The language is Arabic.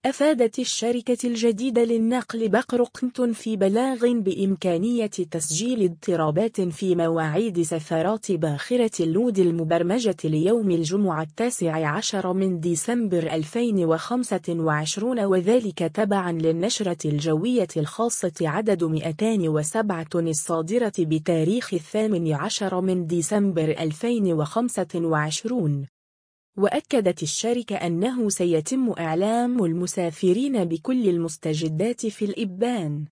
أفادت الشركة الجديدة للنقل بقرقنتون في بلاغ بإمكانية تسجيل اضطرابات في مواعيد سفرات باخرة اللود المبرمجة ليوم الجمعة 19 من ديسمبر 2025، وذلك تبعا للنشرة الجوية الخاصة عدد 207 الصادرة بتاريخ 18 من ديسمبر 2025. وأكدت الشركة أنه سيتم إعلام المسافرين بكل المستجدات في الإبان.